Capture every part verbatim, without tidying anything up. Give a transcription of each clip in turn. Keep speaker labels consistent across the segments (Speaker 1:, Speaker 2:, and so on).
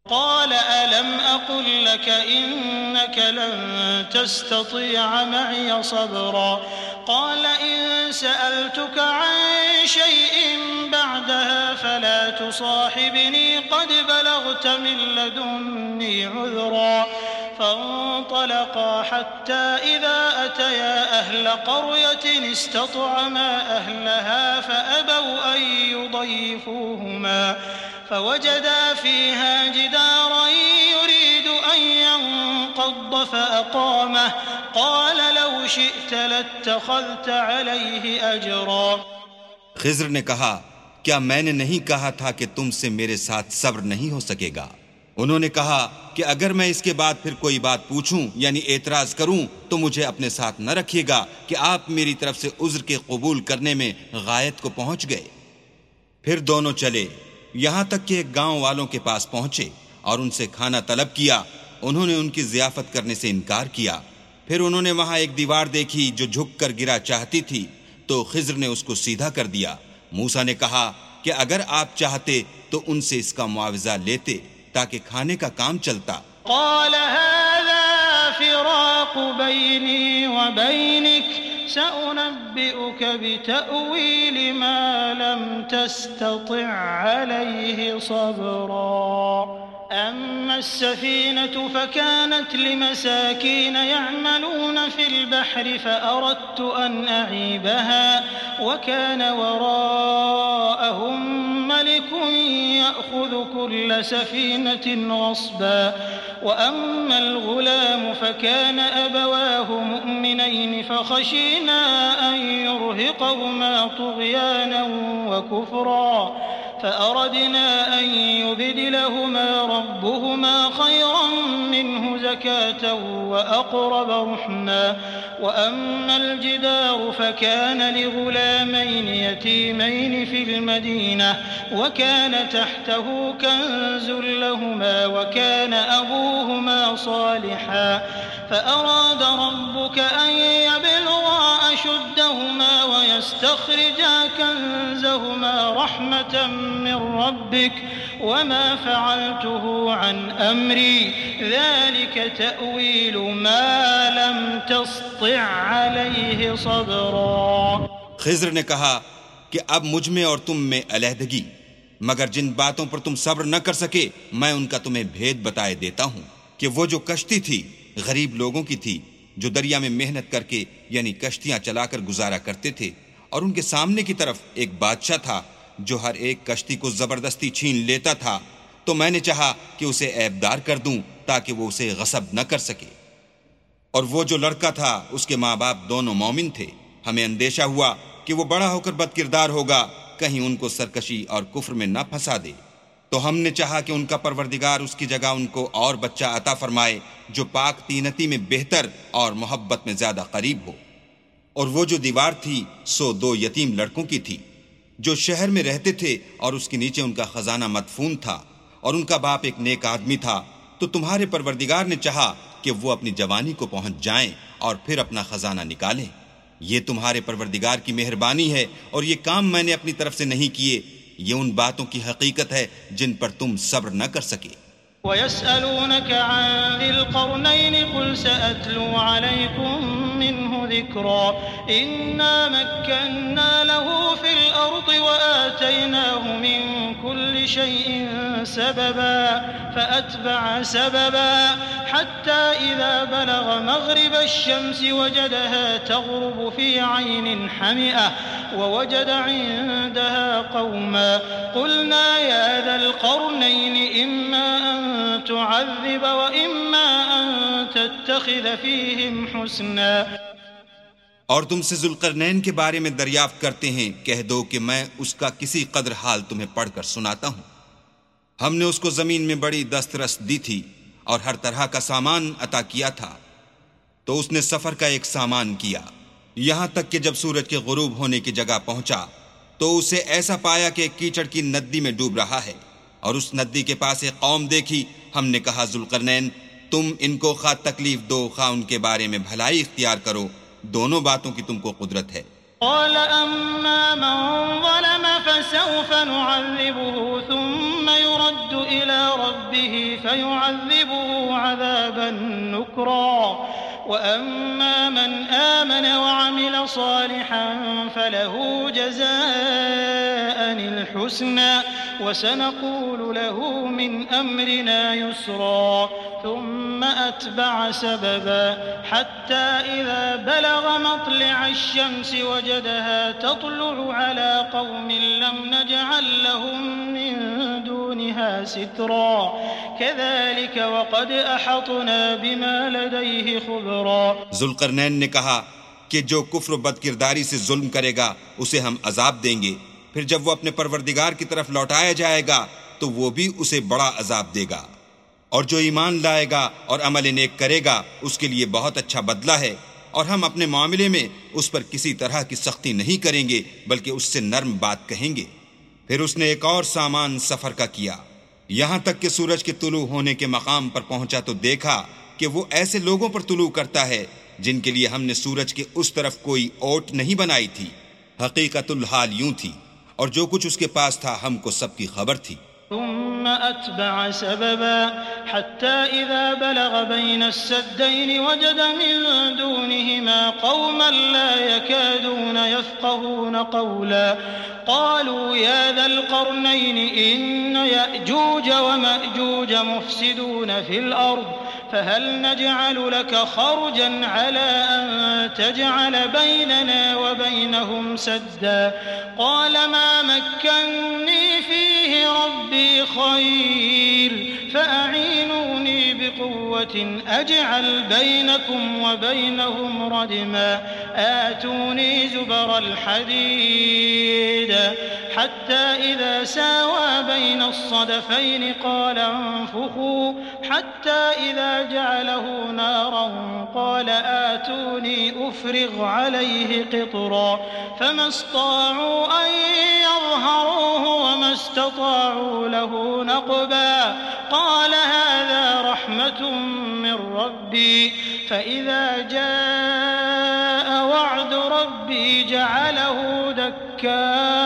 Speaker 1: क़ाल अलम अक़ुल लक इन्नक लन तस्ततीअ मअय सबरा क़ाल इन सअलतुक अन शयइन बअदहा फला तुसाहिबनी क़द बलगत मिन लदुन्नी उज़रा फ़ंतलक़ा हत्ता इज़ा अतया अहल क़रयतिन इस्तطعमा अहलहा फ़अबौ अन युज़य्यिफ़ूहुमा फ़वजदा फ़ीहा जिदारन युरीदु अन यंक़ض फ़अक़ामह क़ाल लौ शि'त लत्तख़ज़त अलैहि अजरा।
Speaker 2: खिज़्र ने कहा, क्या मैंने नहीं कहा था कि तुमसे मेरे साथ सब्र नहीं हो सकेगा? उन्होंने कहा कि अगर मैं इसके बाद फिर कोई बात पूछूं यानी एतराज करूं तो मुझे अपने साथ न रखिएगा कि आप मेरी तरफ से उज़्र के कबूल करने में गायत को पहुंच गए। फिर दोनों चले, यहां तक कि एक गांव वालों के पास पहुंचे और उनसे खाना तलब किया। उन्होंने उनकी ज़ियाफ़त करने से इनकार किया। फिर उन्होंने वहां एक दीवार देखी जो झुक कर गिरा चाहती थी, तो खिज़्र ने उसको सीधा कर दिया। मूसा ने कहा कि अगर आप चाहते तो उनसे इसका मुआवजा लेते ताकि खाने का काम चलता।
Speaker 1: क़ाल हाज़ा फ़िराक़ु बैनी व बैनिक सउनब्बिउक बितअवील मा लम तस्तति' अलैहि सबरा। अम्मा अस्सफ़ीनतु फ़कानत लिमसाकीन यअमलून फ़िल बहरि फ़अरदतु अन अईबहा व कान वराअहुम मलिकुन यअख़ुज़ु कुल्ल सफ़ीनतिन ग़स्बा व अम्मल ग़ुलाम फ़कान अबवाहु मुअमिनैन फ़ख़शीना अन युरहिक़हुमा तुग़यानन व कुफ़रा फ़अरदना अन युबदिलहुमा रब्बुहुमा खैरन मिन्हु ज़कातन व अक़रब रहमा व अम्मल जिदारु फ़कान लिग़ुलामैन यतीमैन फ़िल मदीना व कान तहतहु कन्ज़ुन लहुमा व कान अबूहुमा सालिहा फ़अराद रब्बुक अन यबलुगा अशुद्धहुमा व यस्तख़रिजा कन्ज़हुमा रहमतन मिन रब्बिक व मा फ़अलतुहु अन अम्री ज़ालिक तअवीलु मा लम तस्तति' अलैहि सबरा।
Speaker 2: खिज़्र ने कहा कि अब मुझ में और तुम में अलहदगी, मगर जिन बातों पर तुम सब्र न कर सके मैं उनका तुम्हें भेद बताए देता हूं कि वो जो कश्ती थी गरीब लोगों की थी जो दरिया में मेहनत करके यानी कश्तियां चलाकर गुजारा करते थे, और उनके सामने की तरफ एक बादशाह था जो हर एक कश्ती को जबरदस्ती छीन लेता था। तो मैंने चाहा कि उसे ऐबदार कर दूं ताकि वो उसे गसब न कर सके। और वो जो लड़का था उसके माँ बाप दोनों मोमिन थे। हमें अंदेशा हुआ कि वो बड़ा होकर बदकिरदार होगा, कहीं उनको सरकशी और कुफ्र में न फंसा दे। तो हमने चाहा कि उनका परवरदिगार उसकी जगह उनको और बच्चा अता फरमाए जो पाक तीनती में बेहतर और मोहब्बत में ज्यादा करीब हो। और वो जो दीवार थी सो दो यतीम लड़कों की थी जो शहर में रहते थे, और उसके नीचे उनका खजाना मदफून था, और उनका बाप एक नेक आदमी था। तो तुम्हारे परवरदिगार ने चाहा कि वो अपनी जवानी को पहुंच जाएं और फिर अपना खजाना निकालें। ये तुम्हारे परवरदिगार की मेहरबानी है, और ये काम मैंने अपनी तरफ से नहीं किए। ये उन बातों की हकीकत है जिन पर तुम सब्र न कर सके।
Speaker 1: वयस्अलूनक अन ज़िल क़रनैन क़ुल सअत्लू अलैकुम मिन्हु ज़िक्रा इन्ना मक्कन्ना लहू फ़िल अर्ज़ि व आतैनाहु मिन कुल्लि शैइन सबबा फ़अत्बअ सबबा हत्ता इज़ा बलग़ मग़रिब अश-शम्सि वजदहा तग़रुबु फ़ी ऐनिन हमिअह व वजद इंदहा क़ौमा क़ुलना या ज़ल क़रनैन इम्मा अन तुअज़्ज़िब व इम्मा अन तत्तख़िज़ फ़ीहिम हुस्ना।
Speaker 2: और तुमसे ज़ुल्क़रनैन के बारे में दरियाफ्त करते हैं, कह दो कि मैं उसका किसी कदर हाल तुम्हें पढ़कर सुनाता हूँ। हमने उसको ज़मीन में बड़ी दस्तरस दी थी और हर तरह का सामान अता किया था। तो उसने सफ़र का एक सामान किया, यहाँ तक कि जब सूरज के गुरूब होने की जगह पहुँचा तो उसे ऐसा पाया कि कीचड़ की नदी में डूब रहा है, और उस नदी के पास एक कौम देखी। हमने कहा, ज़ुल्क़रनैन, तुम इनको खा तकलीफ दो खा उनके बारे में भलाई इख्तियार करो, दोनों बातों की तुमको कुदरत है।
Speaker 1: क़ाल अम्मा मन ज़लम फ़सौफ़ नुअज़्ज़िबुहु थुम्मा युरद्दु इला रब्बिही ربه فيعذبه عذابا نكرا وأما من آمن وعمل صالحا فله جزاء الحسنى وسنقول له من أمرنا يسرا ثم أتبع سببا حتى إذا بلغ مطلع الشمس وجدها تطلع على قوم لم نجعل لهم من دونها سترا كذلك وقد أحطنا بما لديه خبرا।
Speaker 2: जुल्करनैन ने कहा कि जो कुफ्र बदकिरदारी से जुल्म करेगा उसे हम अजाब देंगे, फिर जब वो अपने परवरदिगार की तरफ लौटाया जाएगा तो वो भी उसे बड़ा अजाब देगा, और जो ईमान लाएगा और अमल नेक करेगा उसके लिए बहुत अच्छा बदला है, और हम अपने मामले में उस पर किसी तरह की सख्ती नहीं करेंगे बल्कि उससे नर्म बात कहेंगे। फिर उसने एक और सामान सफर का किया, यहाँ तक कि सूरज के तुलू होने के मकाम पर पहुंचा तो देखा कि वो ऐसे लोगों पर तुलू करता है जिनके लिए हमने सूरज के उस तरफ कोई ओट नहीं बनाई थी। हकीकतुल हाल यूं थी, और जो कुछ उसके पास था हमको सबकी खबर थी।
Speaker 1: ثم أتبع سببا حتى إذا بلغ بين السدين وجد من دونهما قوما لا يكادون يفقهون قولا قالوا يا ذا القرنين إن يأجوج ومأجوج مفسدون في الأرض فهل نجعل لك خرجا على أن تجعل بيننا وبينهم سدا قال ما مكني فيه ربي خير فأعينوني بقوة أجعل بينكم وبينهم ردما آتوني زبر الحديد حتى إذا ساوى بين الصدفين قال انفخوا حتى إذا جعله نارا قال آتوني أفرغ عليه قطرا فما استطاعوا أن يظهروه وما استطاعوا له نقبا قال هذا رحمة من ربي فإذا جاء وعد ربي جعله دكا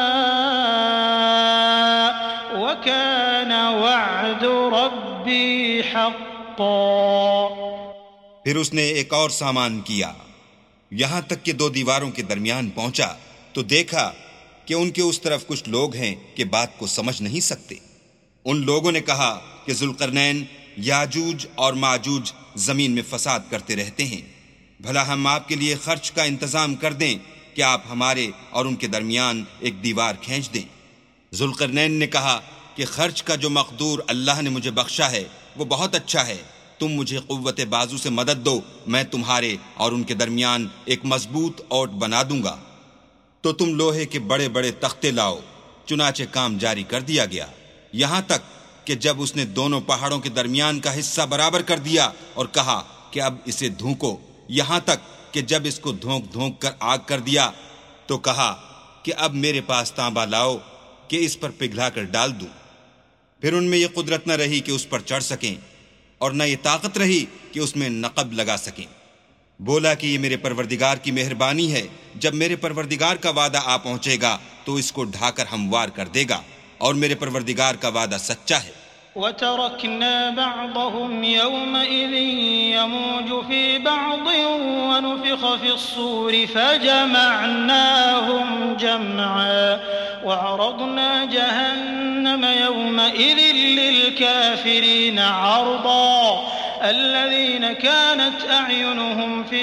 Speaker 1: وكان وعد ربي حقا।
Speaker 2: फिर उसने एक और सामान किया, यहाँ तक कि दो दीवारों के दरमियान पहुंचा तो देखा कि उनके उस तरफ कुछ लोग हैं कि बात को समझ नहीं सकते। उन लोगों ने कहा कि जुल्करनैन याजूज और माजूज जमीन में फसाद करते रहते हैं, भला हम आपके लिए खर्च का इंतजाम कर दें कि आप हमारे और उनके दरमियान एक दीवार खींच दें। जुल्करनैन ने कहा कि खर्च का जो मकदूर अल्लाह ने मुझे बख्शा है वो बहुत अच्छा है, तुम मुझे कुव्वत बाजू से मदद दो, मैं तुम्हारे और उनके दरमियान एक मजबूत ओट बना दूंगा। तो तुम लोहे के बड़े बड़े तख्ते लाओ। चुनाचे काम जारी कर दिया गया, यहाँ तक कि जब उसने दोनों पहाड़ों के दरमियान का हिस्सा बराबर कर दिया और कहा कि अब इसे धूको, यहाँ तक कि जब इसको धोंक धोंक कर आग कर दिया तो कहा कि अब मेरे पास तांबा लाओ कि इस पर पिघला कर डाल दूं। फिर उनमें यह कुदरत न रही कि उस पर चढ़ सकें और न ये ताकत रही कि उसमें नक़ब लगा सकें। बोला कि ये मेरे परवरदिगार की मेहरबानी है, जब मेरे परवरदिगार का वादा आ पहुंचेगा तो इसको ढाकर हमवार कर देगा, और मेरे परवरदिगार का वादा सच्चा है।
Speaker 1: वतरकना बअदहुम यौमइज़िन यमूजु फी बअद वनुफ़िख़ फ़िस्सूरि फ़जमअनाहुम जमअ वअरضना जहन्नम यौमइज़िन लिलकाफ़िरीन अर्दा الذين كانت أعينهم في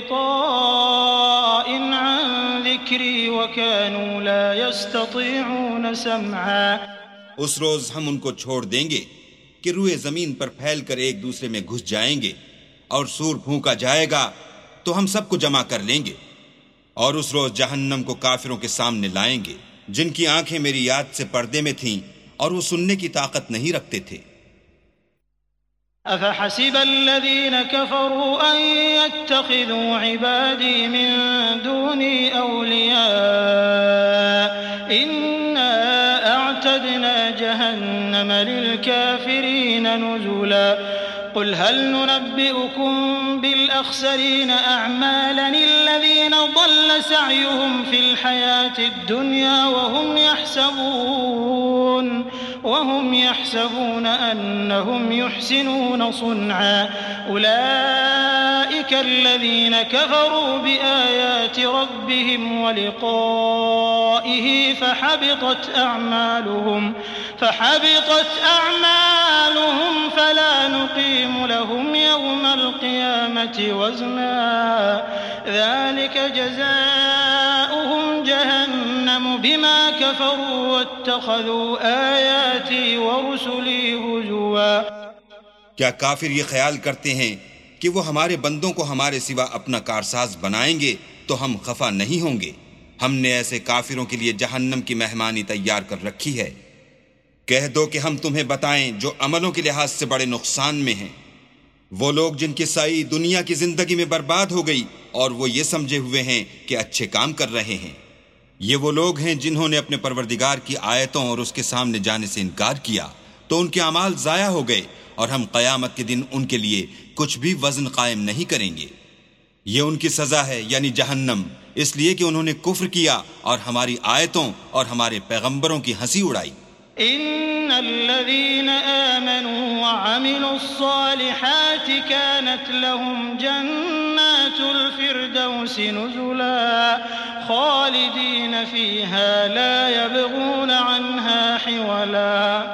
Speaker 1: غطاء عن ذكري وكانوا لا يستطيعون سمعا।
Speaker 2: उस रोज हम उनको छोड़ देंगे कि रुए जमीन पर फैलकर एक दूसरे में घुस जाएंगे, और सूर फूंका जाएगा तो हम सबको जमा कर लेंगे, और उस रोज जहन्नम को काफिरों के सामने लाएंगे जिनकी आंखें मेरी याद से पर्दे में थीं और वो सुनने की ताकत नहीं रखते थे।
Speaker 1: अफ़हसिब अल्लज़ीन कफ़रू अन यत्तख़िज़ू इबादी मिन दूनी औलिया इन्ना अअतदना जहन्नम लिलकाफिरीन नुज़ुला क़ुल हल नुनब्बिउकुम बिलअख़्सरीन अअमालन अल्लज़ीना ضل सअयुहुम फ़िल हयातिद दुनिया वहुम यहसबून वहुम यहसबून अन्नहुम युहसिनून सुन्आ उलाइका अल्लज़ीना कफ़रू बिआयाति रब्बिहिम वलिक़ाइहि फहबितत अअमालुहुम फहबितत अअमालुहुम फला नुक़ीमु लहुम यौमल क़ियामति वज़ना ذلك جزاؤهم जहन्नम बिमा कफ़रू वत्तख़ज़ू आयाती वरुसुली हुज़ुवा।
Speaker 2: क्या काफिर ये ख्याल करते हैं कि वो हमारे बंदों को हमारे सिवा अपना कारसाज बनाएंगे तो हम खफा नहीं होंगे? हमने ऐसे काफिरों के लिए जहन्नम की मेहमानी तैयार कर रखी है। कह दो कि हम तुम्हें बताएं जो अमलों के लिहाज से बड़े नुकसान में हैं, वो लोग जिनकी साई दुनिया की जिंदगी में बर्बाद हो गई और वो ये समझे हुए हैं कि अच्छे काम कर रहे हैं। ये वो लोग हैं जिन्होंने अपने परवरदिगार की आयतों और उसके सामने जाने से इनकार किया तो उनके अमाल जाया हो गए और हम क़यामत के दिन उनके लिए कुछ भी वज़न कायम नहीं करेंगे। ये उनकी सज़ा है यानी जहन्नम, इसलिए कि उन्होंने कुफ्र किया और हमारी आयतों और हमारे पैगंबरों की हंसी उड़ाई।
Speaker 1: इन्नल्लज़ीना आमनू व अमिलुस्सालिहाति कानत लहुम जन्नातुल फिरदौसि नुज़ुला खालिदीन फ़ीहा ला यबगून अन्हा हिवला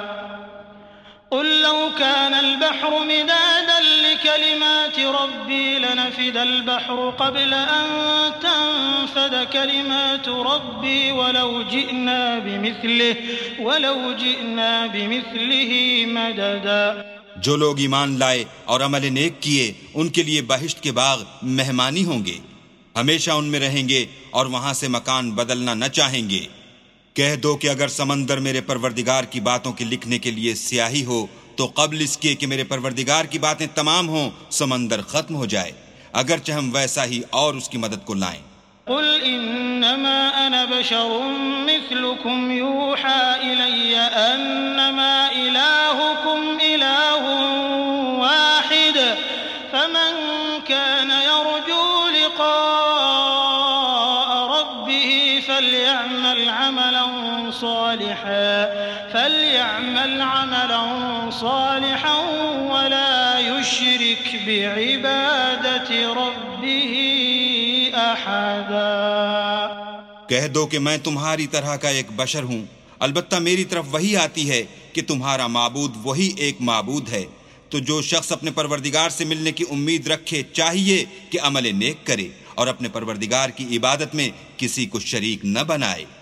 Speaker 1: क़ुल लौ कानल बहरु मिदादन लिकलिमाति रब्बी लनफ़िदल बहरु क़ब्ल अन तनफ़द कलिमातु रब्बी वलौ जिअना बिमिस्लिहि वलौ जिअना बिमिस्लिहि मददा।
Speaker 2: जो लोग ईमान लाए और अमल नेक किए उनके लिए बहिश्त के बाग मेहमानी होंगे, हमेशा उनमें रहेंगे और वहां से मकान बदलना न चाहेंगे। कह दो कि अगर समंदर मेरे परवरदिगार की बातों के लिखने के लिए स्याही हो तो कब्ल इसके कि मेरे परवरदिगार की बातें तमाम हों समंदर खत्म हो जाए, अगरचे हम वैसा ही और उसकी मदद को लाएं।
Speaker 1: क़ुल इन्नमा अना बशरुम मिस्लुकुम यूहा इलय्या अन्नमा इलाहुकुम इलाहुन वाहिद फमन कान यरजू लिक़ाअ रब्बिहि फलयअमल अमलन सालिहन फलयअमल अमलन सालिहन वला युश्रिक बिइबादति रब्बिहि अहदा।
Speaker 2: कह दो कि मैं तुम्हारी तरह का एक बशर हूँ, अलबत्ता मेरी तरफ वही आती है कि तुम्हारा माबूद वही एक माबूद है। तो जो शख्स अपने परवरदिगार से मिलने की उम्मीद रखे चाहिए कि अमल नेक करे और अपने परवरदिगार की इबादत में किसी को शरीक न बनाए।